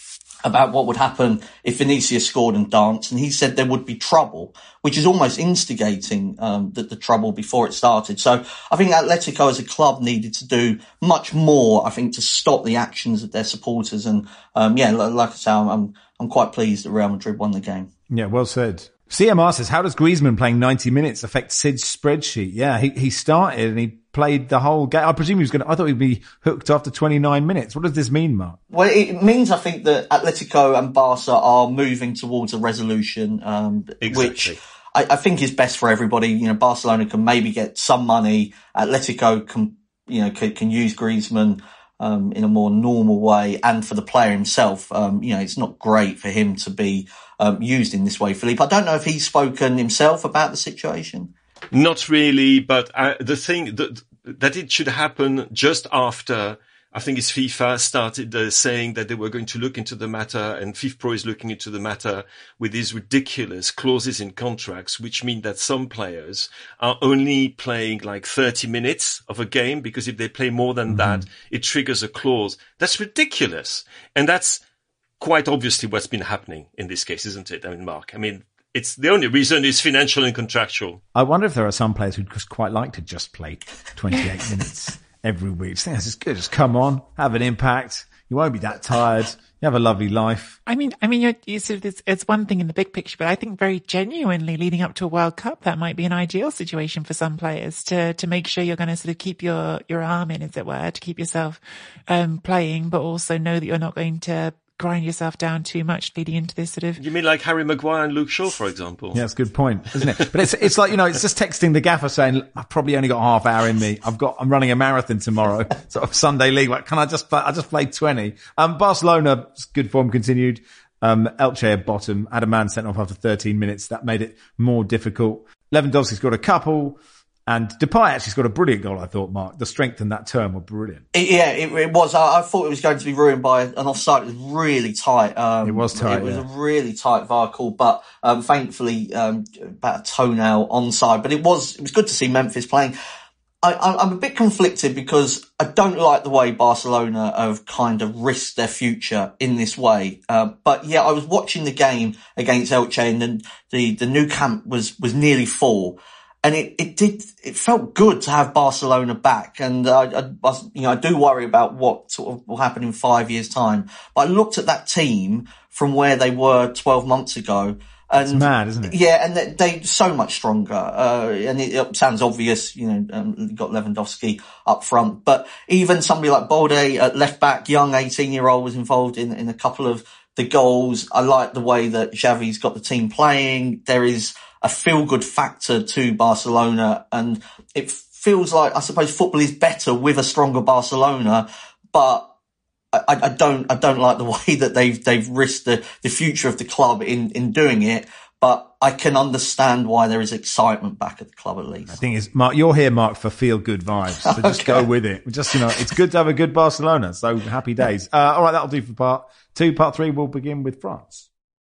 about what would happen if Vinicius scored and danced, and he said there would be trouble, which is almost instigating um, the, the trouble before it started. So I think Atletico as a club needed to do much more, I think, to stop the actions of their supporters. And um, yeah, like I say, I'm, I'm quite pleased that Real Madrid won the game. Yeah, well said. C M R says, how does Griezmann playing ninety minutes affect Sid's spreadsheet? Yeah, he, he started and he played the whole game. I presume he was going to, I thought he'd be hooked after twenty-nine minutes. What does this mean, Mark? Well, it means, I think, that Atletico and Barca are moving towards a resolution, um, exactly. which I, I think is best for everybody. You know, Barcelona can maybe get some money. Atletico can, you know, can, can use Griezmann um, in a more normal way. And for the player himself, um, you know, it's not great for him to be um, used in this way. Philippe, I don't know if he's spoken himself about the situation. Not really, but uh, the thing that, that it should happen just after, I think it's FIFA started uh, saying that they were going to look into the matter, and FIFPro is looking into the matter with these ridiculous clauses in contracts, which mean that some players are only playing like thirty minutes of a game, because if they play more than mm-hmm. that, it triggers a clause. That's ridiculous. And that's quite obviously what's been happening in this case, isn't it? I mean, Mark, I mean, it's the only reason is financial and contractual. I wonder if there are some players who'd just quite like to just play twenty-eight minutes every week. So it's good. Just come on, have an impact. You won't be that tired. You have a lovely life. I mean, I mean, you're, you sort of, it's, it's one thing in the big picture, but I think very genuinely leading up to a World Cup, that might be an ideal situation for some players to, to make sure you're going to sort of keep your, your arm in, as it were, to keep yourself, um, playing, but also know that you're not going to grind yourself down too much leading into this sort of... You mean like Harry Maguire and Luke Shaw, for example? Yeah, that's a good point, isn't it? But it's it's like, you know, it's just texting the gaffer saying, I've probably only got half hour in me. I've got, I'm running a marathon tomorrow, sort of Sunday league. Like, can I just play? I just played twenty. Um, Barcelona, good form continued. Um, Elche at bottom, had a man sent off after thirteen minutes. That made it more difficult. Lewandowski's got a couple. And Depay actually scored a brilliant goal, I thought, Mark. The strength in that term were brilliant. It, yeah, it, it was. I, I thought it was going to be ruined by an offside. It was really tight. Um, it was tight, It was yeah. a really tight V A R call, but um, thankfully um, about a toenail onside. But it was it was good to see Memphis playing. I, I'm a bit conflicted because I don't like the way Barcelona have kind of risked their future in this way. Uh, but yeah, I was watching the game against Elche, and then the, the Nou Camp was, was nearly full. And it, it did, it felt good to have Barcelona back. And I, I, I, you know, I do worry about what sort of will happen in five years' time. But I looked at that team from where they were twelve months ago. And it's mad, isn't it? Yeah, and they, they're so much stronger. Uh, and it, it sounds obvious, you know, um, you've got Lewandowski up front. But even somebody like Balde at left back, young eighteen year old, was involved in, in a couple of the goals. I like the way that Xavi's got the team playing. There is a feel-good factor to Barcelona, and it feels like, I suppose, football is better with a stronger Barcelona, but I, I don't, I don't like the way that they've, they've risked the, the future of the club in, in doing it, but I can understand why there is excitement back at the club at least. The thing is, Mark, you're here, Mark, for feel-good vibes, so just okay. go with it. Just, you know, it's good to have a good Barcelona, so happy days. Uh, all right, that'll do for part two. Part three, we'll begin with France.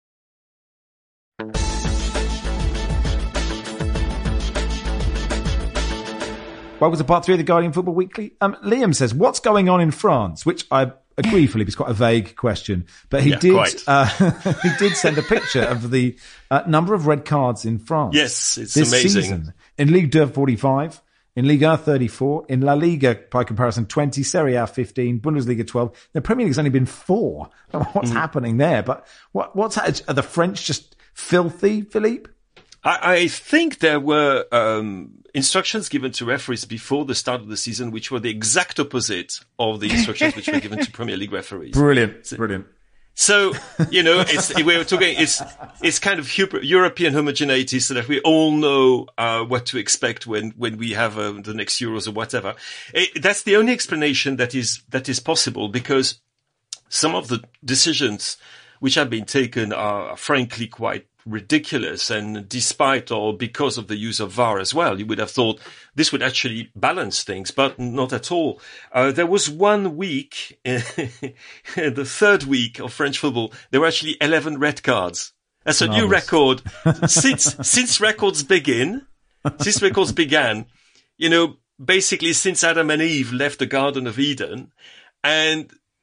Welcome to part three of the Guardian Football Weekly. Um, Liam says, what's going on in France? Which I agree, Philippe, is quite a vague question. But he yeah, did, uh, he did send a picture of the uh, number of red cards in France. Yes, it's this amazing. Season. In Ligue two, forty-five. In Ligue one, thirty-four. In La Liga, by comparison, twenty. Serie A, fifteen. Bundesliga, twelve. The Premier League's only been four. I don't know what's mm. happening there. But what, what's, are the French just filthy, Philippe? I, I think there were um, instructions given to referees before the start of the season, which were the exact opposite of the instructions which were given to Premier League referees. Brilliant, so, brilliant. So, you know, it's, we were talking, it's, it's kind of European homogeneity so that we all know, uh, what to expect when, when we have, uh, the next Euros or whatever. It, that's the only explanation that is, that is possible, because some of the decisions which have been taken are frankly quite ridiculous, and despite or because of the use of V A R as well, you would have thought this would actually balance things, but not at all. Uh, there was one week, the third week of French football, there were actually eleven red cards. That's a new record since since records begin, since records began. You know, basically since Adam and Eve left the Garden of Eden, and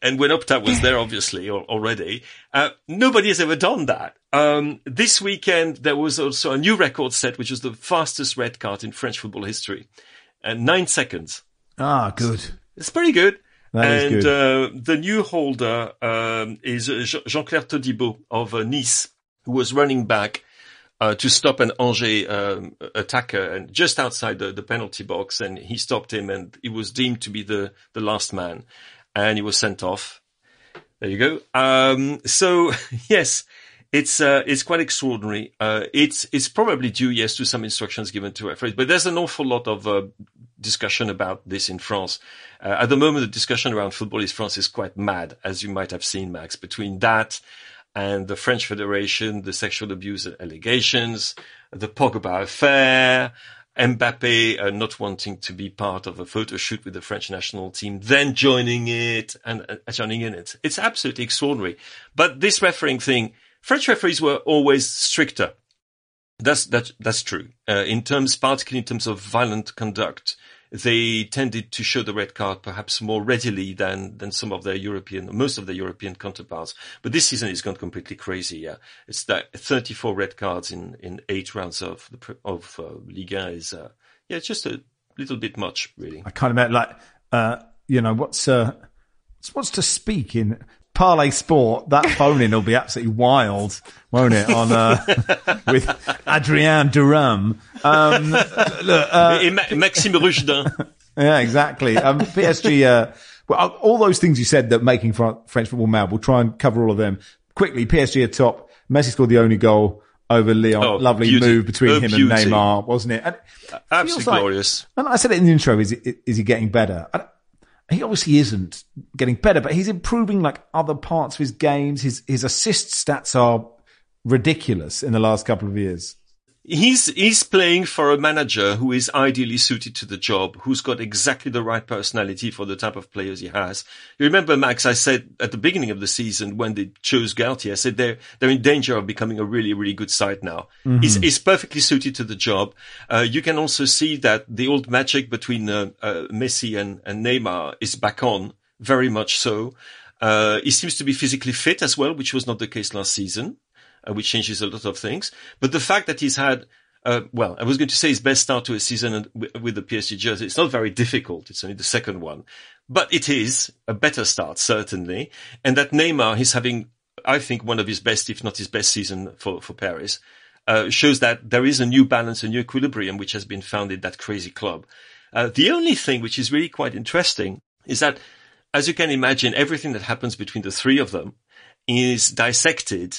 and when Opta was there, obviously, or, already, uh, nobody has ever done that. Um, this weekend, there was also a new record set, which was the fastest red card in French football history. And nine seconds. Ah, good. It's pretty good. That and, is good. Uh, the new holder, um, is Jean-Claire Todibo of uh, Nice, who was running back, uh, to stop an Angers, um, attacker and just outside the, the penalty box. And he stopped him and he was deemed to be the, the last man. And he was sent off. There you go. Um, so yes, it's, uh, it's quite extraordinary. Uh, it's, it's probably due, yes, to some instructions given to referees, but there's an awful lot of, uh, discussion about this in France. Uh, at the moment, the discussion around football in France is quite mad, as you might have seen, Max, between that and the French Federation, the sexual abuse allegations, the Pogba affair, Mbappe uh, not wanting to be part of a photo shoot with the French national team, then joining it and uh, joining in it. It's absolutely extraordinary. But this refereeing thing, French referees were always stricter. That's that's that's true. Uh, in terms, particularly in terms of violent conduct, they tended to show the red card perhaps more readily than than some of their European, most of their European counterparts. But this season it's gone completely crazy. Yeah, it's that thirty-four red cards in in eight rounds of the of uh, Ligue one is uh, yeah, it's just a little bit much, really. I kind of meant like uh, you know what's uh, what's to speak in Parlay Sport. That phone-in will be absolutely wild, won't it? On uh, with Adrien Durham. Um, look, uh, Et Ma- Maxime Ruchdin. Yeah, exactly. Um, P S G. Uh, well, all those things you said that making French football mad. We'll try and cover all of them quickly. P S G are top. Messi scored the only goal over Lyon. Oh, Lovely beauty. move between Oh, him beauty. and Neymar, wasn't it? And it Absolutely like, glorious. And I said it in the intro. Is it, is he getting better? I, He obviously isn't getting better, but he's improving like other parts of his games. His his assist stats are ridiculous in the last couple of years. He's he's playing for a manager who is ideally suited to the job, who's got exactly the right personality for the type of players he has. You remember, Max, I said at the beginning of the season when they chose Galtier, I said they're they're in danger of becoming a really, really good side now. Mm-hmm. He's, he's perfectly suited to the job. Uh, you can also see that the old magic between uh, uh, Messi and, and Neymar is back on, very much so. Uh, he seems to be physically fit as well, which was not the case last season. Uh, which changes a lot of things. But the fact that he's had, uh, well, I was going to say his best start to a season with the P S G jersey. It's not very difficult. It's only the second one, but it is a better start, certainly. And that Neymar is having, I think, one of his best, if not his best season for, for Paris, uh, shows that there is a new balance, a new equilibrium, which has been found in that crazy club. Uh, the only thing which is really quite interesting is that, as you can imagine, everything that happens between the three of them is dissected.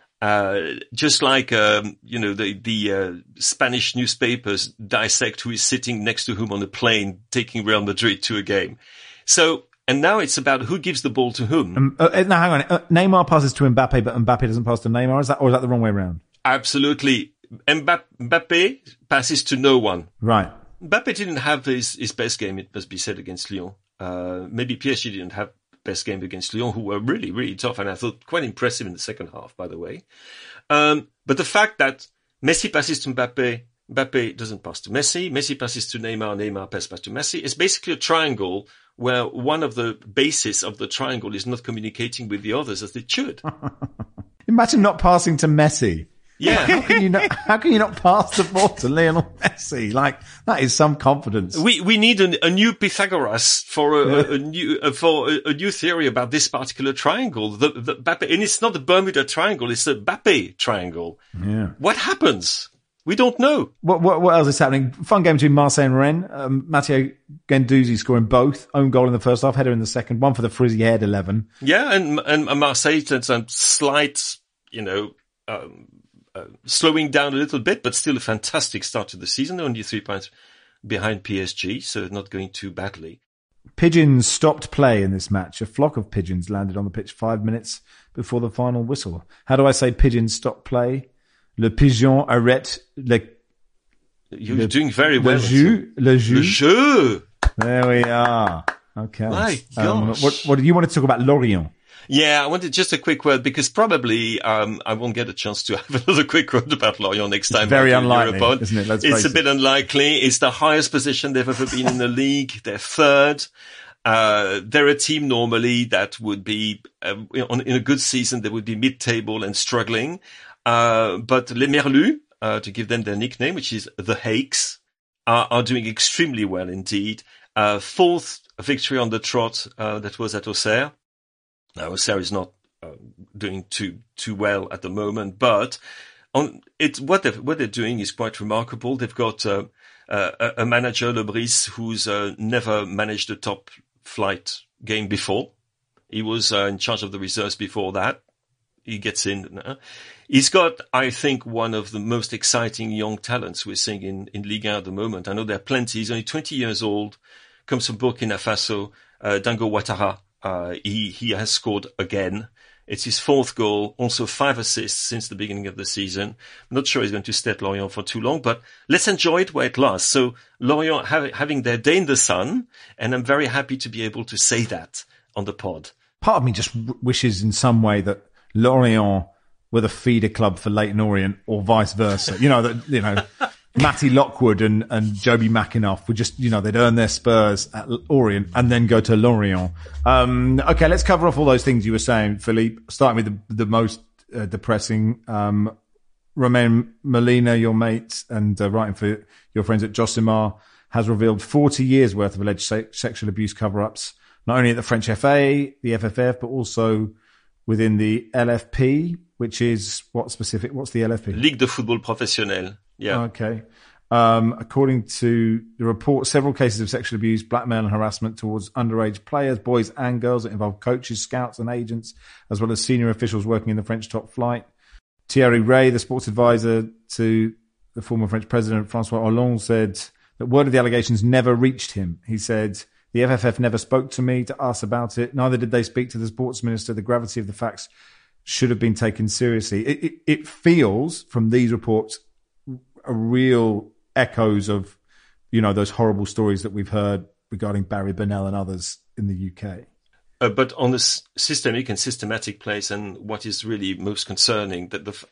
Uh, just like, um, you know, the, the, uh, Spanish newspapers dissect who is sitting next to whom on a plane taking Real Madrid to a game. So, and now it's about who gives the ball to whom. Um, uh, now, hang on. Uh, Neymar passes to Mbappe, but Mbappe doesn't pass to Neymar. Is that, or is that the wrong way around? Absolutely. Mbappe, Mbappe passes to no one. Right. Mbappe didn't have his, his best game, it must be said, against Lyon. Uh, maybe P S G didn't have best game against Lyon, who were really, really tough, and I thought quite impressive in the second half, by the way. Um, but the fact that Messi passes to Mbappe, Mbappe doesn't pass to Messi, Messi passes to Neymar, Neymar passes to Messi, it's basically a triangle where one of the bases of the triangle is not communicating with the others as it should. Imagine not passing to Messi. Yeah. How can you not, how can you not pass the ball to Lionel Messi? Like, that is some confidence. We, we need a, a new Pythagoras for a, a, a new, uh, for a, a new theory about this particular triangle. The, the Bappe, and it's not the Bermuda Triangle, it's the Bappe Triangle. Yeah. What happens? We don't know. What, what, what else is happening? Fun game between Marseille and Rennes. Um, Matteo Guendouzi scoring both. Own goal in the first half, header in the second. One for the frizzy haired eleven. Yeah, and, and Marseille had some slight, you know, um, Uh, slowing down a little bit, but still a fantastic start to the season. Only three points behind P S G, so not going too badly. Pigeons stopped play in this match. A flock of pigeons landed on the pitch five minutes before the final whistle. How do I say pigeons stop play? Le pigeon arrête le... You're le, doing very well. Le jeu. Le jeu. Le jeu. There we are. Okay. My um, gosh. What, what do you want to talk about? Lorient. Yeah, I wanted just a quick word because probably um I won't get a chance to have another quick word about Lorient next time. It's very unlikely, Europod. Isn't it? Let's it's face a bit it. unlikely. It's the highest position they've ever been in the league. They're third. Uh, they're a team normally that would be, um, on, in a good season, they would be mid-table and struggling. Uh, but Les Merlus, uh, to give them their nickname, which is the Hakes, are, are doing extremely well indeed. Uh, fourth victory on the trot, uh, that was at Auxerre. Now, Auxerre is not uh, doing too, too well at the moment, but on it, what they're, what they're doing is quite remarkable. They've got, uh, uh, a, a manager, Lebris, who's, uh, never managed a top flight game before. He was uh, in charge of the reserves before that. He gets in. Uh, he's got, I think, one of the most exciting young talents we're seeing in, in Ligue one at the moment. I know there are plenty. He's only twenty years old, comes from Burkina Faso, uh, Dango Ouattara. Uh, he, he has scored again. It's his fourth goal, also five assists since the beginning of the season. I'm not sure he's going to stay at Lorient for too long, but let's enjoy it while it lasts. So Lorient have, having their day in the sun, and I'm very happy to be able to say that on the pod. Part of me just w- wishes in some way that Lorient were the feeder club for Leyton Orient, or vice versa. You know, that, you know, Matty Lockwood and, and Joby McAnuff would just, you know, they'd earn their spurs at Orient and then go to Lorient. Um, okay, let's cover off all those things you were saying, Philippe, starting with the, the most uh, depressing. Um, Romain Molina, your mate and uh, writing for your friends at Josimar, has revealed forty years worth of alleged se- sexual abuse cover-ups, not only at the French F A, the F F F, but also within the L F P, which is what specific? What's the L F P? Ligue de Football Professionnel. Yeah. Okay. Um, according to the report, several cases of sexual abuse, blackmail and harassment towards underage players, boys and girls that involve coaches, scouts and agents, as well as senior officials working in the French top flight. Thierry Rey, the sports advisor to the former French president, François Hollande, said that word of the allegations never reached him. He said, the F F F never spoke to me, to us about it. Neither did they speak to the sports minister. The gravity of the facts should have been taken seriously. It, it, it feels from these reports a real echoes of, you know, those horrible stories that we've heard regarding Barry Bennell and others in the U K. Uh, but on this systemic and systematic place, and what is really most concerning, that the,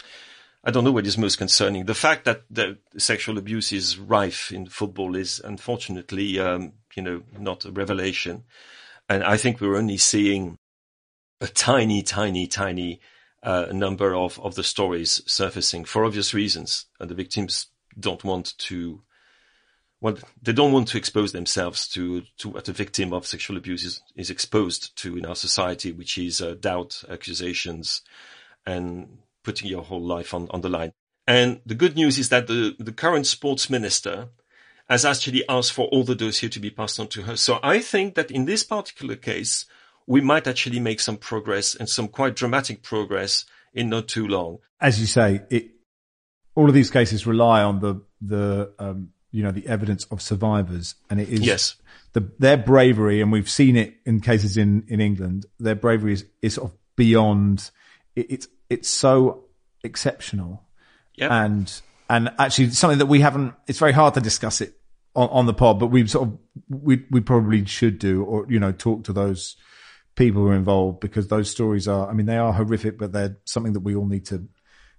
I don't know what is most concerning. The fact that the sexual abuse is rife in football is unfortunately, um, you know, not a revelation. And I think we're only seeing a tiny, tiny, tiny uh, number of, of the stories surfacing for obvious reasons. And the victims don't want to, well, they don't want to expose themselves to, to what a victim of sexual abuse is, is exposed to in our society, which is uh, doubt, accusations, and putting your whole life on, on the line. And the good news is that the, the current sports minister has actually asked for all the dossier to be passed on to her. So I think that in this particular case, we might actually make some progress, and some quite dramatic progress, in not too long. As you say, it, all of these cases rely on the, the, um, you know, the evidence of survivors, and it is yes. the, their bravery, and we've seen it in cases in, in England, their bravery is, is sort of beyond, it, it's, it's so exceptional. Yep. And, and actually something that we haven't, it's very hard to discuss it on, on the pod, but we sort of, we, we probably should do, or, you know, talk to those people who are involved, because those stories are, I mean, they are horrific, but they're something that we all need to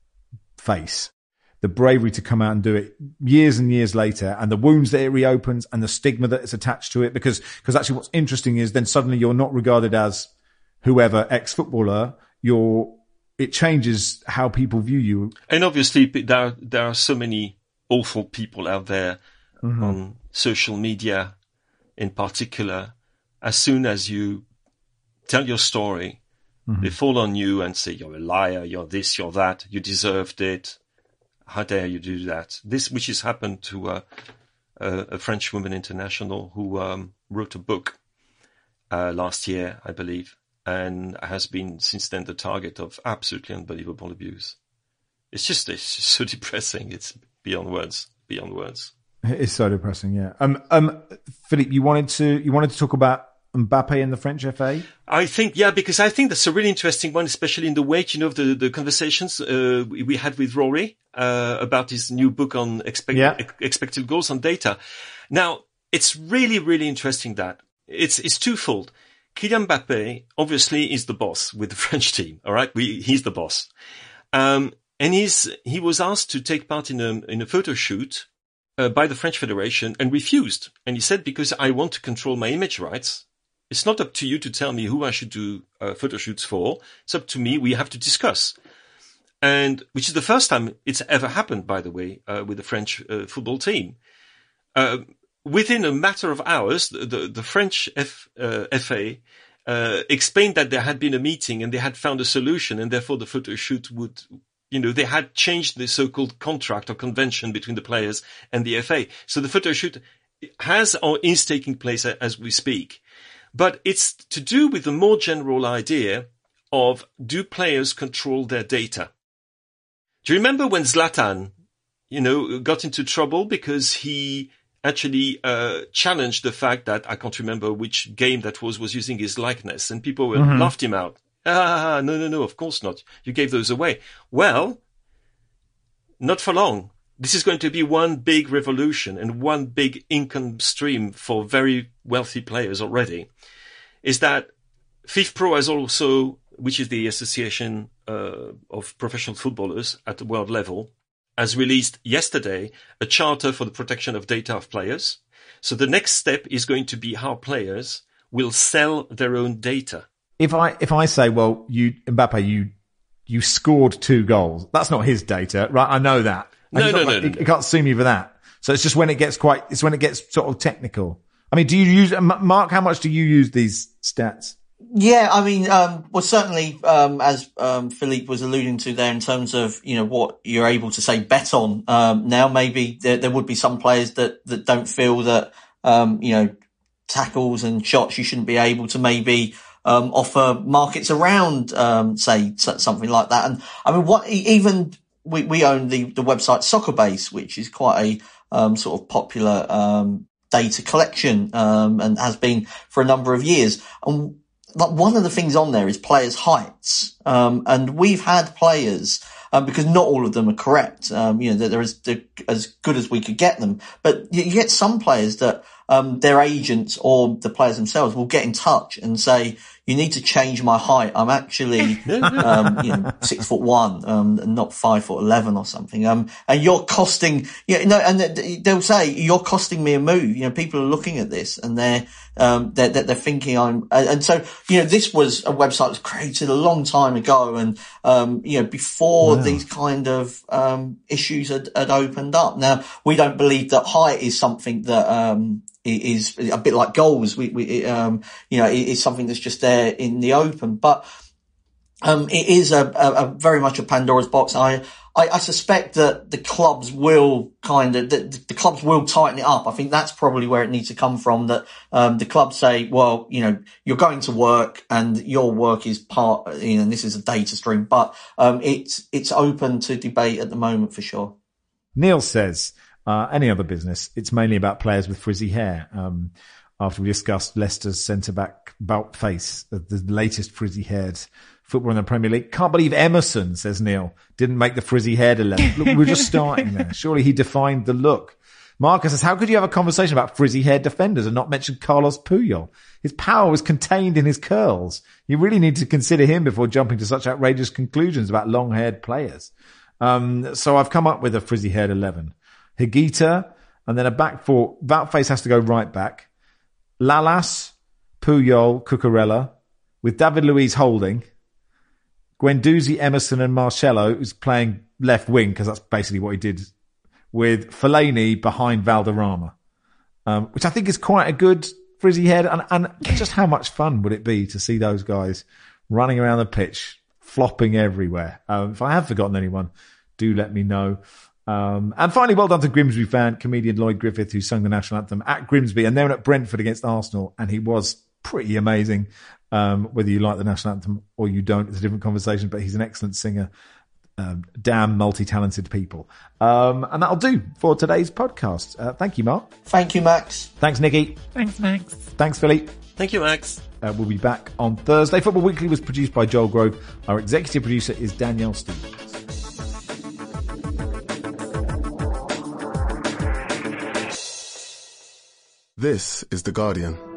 face. The bravery to come out and do it years and years later, and the wounds that it reopens, and the stigma that is attached to it, because, because actually what's interesting is then suddenly you're not regarded as whoever ex-footballer, you're, it changes how people view you. And obviously there are, there are so many awful people out there mm-hmm. on social media in particular. As soon as you tell your story, mm-hmm. they fall on you and say, you're a liar, you're this, you're that, you deserved it. How dare you do that? This, which has happened to uh, a, a French woman international who um, wrote a book uh, last year, I believe, and has been since then the target of absolutely unbelievable abuse. It's just, it's just so depressing. It's beyond words, beyond words. It's so depressing, yeah. Um, um, Philippe, you wanted to, you wanted to talk about Mbappe in the French F A? I think, yeah, because I think that's a really interesting one, especially in the wake, you know, of the, the conversations uh, we, we had with Rory uh, about his new book on expect, yeah. ex- expected goals on data. Now, it's really, really interesting that it's it's twofold. Kylian Mbappe obviously is the boss with the French team. All right, we, he's the boss, um, and he's he was asked to take part in a in a photo shoot uh, by the French Federation and refused. And he said, because I want to control my image rights, it's not up to you to tell me who I should do uh, photo shoots for. It's up to me. We have to discuss. And which is the first time it's ever happened, by the way, uh, with the French uh, football team. Uh, within a matter of hours, the, the, the French F, uh, F A uh, explained that there had been a meeting and they had found a solution, and therefore the photo shoot would, you know, they had changed the so-called contract or convention between the players and the F A. So the photo shoot has or is taking place as we speak. But it's to do with the more general idea of, do players control their data? Do you remember when Zlatan, you know, got into trouble because he actually uh challenged the fact that, I can't remember which game that was, was using his likeness, and people were, mm-hmm. laughed him out. Ah, no, no, no, of course not. You gave those away. Well, not for long. This is going to be one big revolution and one big income stream for very wealthy players already, is that FIFPro has also, which is the Association uh, of Professional Footballers at the world level, has released yesterday a charter for the protection of data of players. So the next step is going to be how players will sell their own data. If I if I say, well, you Mbappe, you you scored two goals, that's not his data, right? I know that. No, no, like, no, no. You can't sue me for that. So it's just when it gets quite, it's when it gets sort of technical. I mean, do you use, Mark, how much do you use these stats? Yeah, I mean, um, well, certainly, um, as, um, Philippe was alluding to there in terms of, you know, what you're able to say bet on, um, now maybe there, there would be some players that, that don't feel that, um, you know, tackles and shots, you shouldn't be able to maybe, um, offer markets around, um, say something like that. And I mean, what, even we, we own the, the website Soccerbase, which is quite a, um, sort of popular, um, data collection, um, and has been for a number of years. And, like, one of the things on there is players' heights. Um, and we've had players, um, because not all of them are correct. Um, you know, they're as, they're as good as we could get them. But you get some players that, um, their agents or the players themselves will get in touch and say, you need to change my height. I'm actually, um, you know, six foot one, um, and not five foot eleven or something. Um, and you're costing, you know, and they'll say, you're costing me a move. You know, people are looking at this and they're, um, they're, they're thinking I'm, and so, you know, this was a website that was created a long time ago. And, um, you know, before wow. these kind of, um, issues had, had opened up. Now, we don't believe that height is something that, um, is a bit like goals. We, we, um, you know, it is something that's just there in the open, but, um, it is a, a, a very much a Pandora's box. I, I, I suspect that the clubs will kind of, the, the clubs will tighten it up. I think that's probably where it needs to come from, that, um, the clubs say, well, you know, you're going to work and your work is part, you know, and this is a data stream, but, um, it's, it's open to debate at the moment for sure. Neil says, Uh, any other business, it's mainly about players with frizzy hair. Um, after we discussed Leicester's centre-back Bout Face, the, the latest frizzy-haired footballer in the Premier League. Can't believe Emerson, says Neil, didn't make the frizzy-haired eleven. Look, we're just starting there. Surely he defined the look. Marcus says, how could you have a conversation about frizzy-haired defenders and not mention Carlos Puyol? His power was contained in his curls. You really need to consider him before jumping to such outrageous conclusions about long-haired players. Um, so I've come up with a frizzy-haired eleven. Higuita, and then a back four. Boutface has to go right back. Lalas, Puyol, Cucurella, with David Luiz holding. Guendouzi, Emerson, and Marcelo, who's playing left wing, because that's basically what he did, with Fellaini behind Valderrama, um, which I think is quite a good frizzy head. And, and just how much fun would it be to see those guys running around the pitch, flopping everywhere? Um, if I have forgotten anyone, do let me know. Um, and finally, well done to Grimsby fan, comedian Lloyd Griffith, who sung the national anthem at Grimsby, and then at Brentford against Arsenal, and he was pretty amazing. Um, whether you like the national anthem or you don't, it's a different conversation, but he's an excellent singer. Um, damn multi-talented people. Um, and that'll do for today's podcast. Uh, thank you, Mark. Thank you, Max. Thanks, Nikki. Thanks, Max. Thanks, Philippe. Thank you, Max. Uh, we'll be back on Thursday. Football Weekly was produced by Joel Grove. Our executive producer is Danielle Stevens. This is The Guardian.